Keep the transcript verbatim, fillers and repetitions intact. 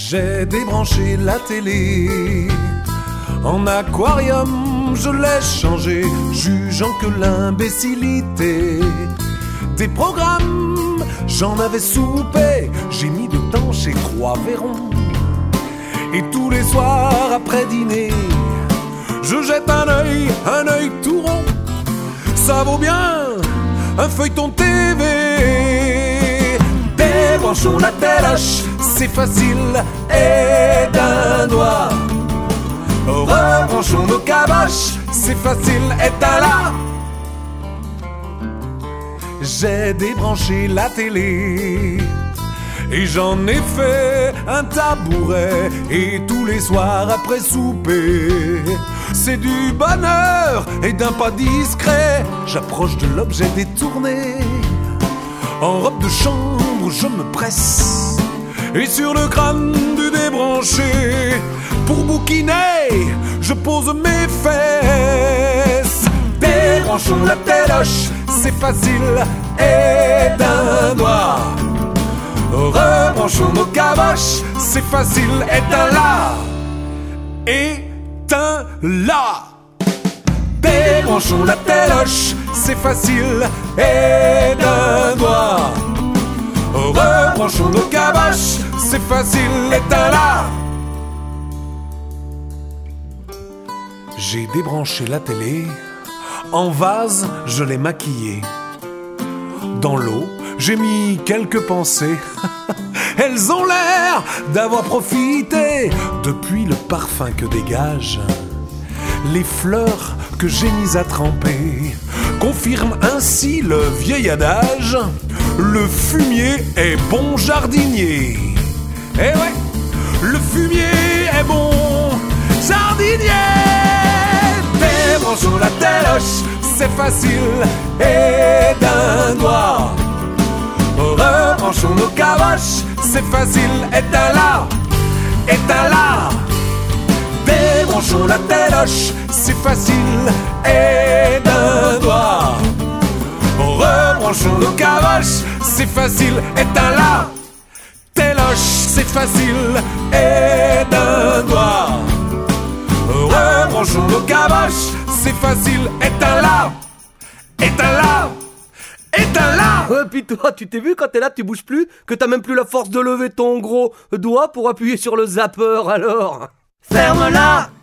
J'ai débranché la télé. En aquarium, je l'ai changé, jugeant que l'imbécilité des programmes, j'en avais soupé. J'ai mis dedans chez Croix-Véron. Et tous les soirs après dîner, je jette un œil, un œil tout rond. Ça vaut bien un feuilleton T V. Débranchons la téloche, c'est facile, et d'un doigt. Rebranchons nos caboches, c'est facile, éteins-la. J'ai débranché la télé et j'en ai fait un tabouret. Et tous les soirs après souper, c'est du bonheur et d'un pas discret, j'approche de l'objet détourné. En robe de chambre, je me presse et sur le crâne du débranché, pour bouquiner, je pose mes fesses. Débranchons la téloche, c'est facile, et d'un doigt. Rebranchons nos caboches, c'est facile, éteins-la. Éteins-la. Débranchons la téloche, c'est facile, et d'un doigt. Rebranchons nos caboches, c'est facile, éteins-la. J'ai débranché la télé. En vase, je l'ai maquillée. Dans l'eau, j'ai mis quelques pensées. Elles ont l'air d'avoir profité depuis le parfum que dégagent les fleurs que j'ai mises à tremper. Confirme ainsi le vieil adage: le fumier est bon jardinier. Eh ouais, le fumier est bon jardinier. Débranchons la téloche, c'est facile, et d'un doigt. Rebranchons nos caboches, c'est facile, éteins-la, éteins-la. Débranchons la téloche, c'est facile, et d'un doigt. Rebranchons nos caboches, c'est facile, éteins-la. Téloche, c'est facile, et d'un doigt. Rebranchons nos caboches, c'est facile, éteins-la, éteins-la, éteins-la. Ouais, puis toi, tu t'es vu quand t'es là, tu bouges plus, que t'as même plus la force de lever ton gros doigt pour appuyer sur le zapper, alors. Ferme-la.